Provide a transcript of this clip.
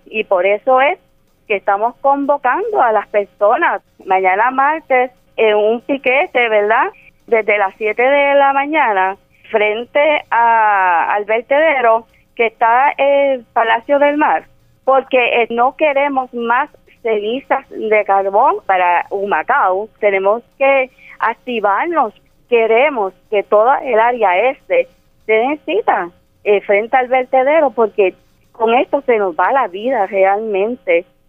y por eso es que estamos convocando a las personas mañana martes en un piquete, ¿verdad? Desde las 7 de la mañana frente al vertedero que está en el Palacio del Mar, porque no queremos más cenizas de carbón para Humacao. Tenemos que activarnos. Queremos que toda el área este se necesita frente al vertedero, porque con esto se nos va la vida realmente.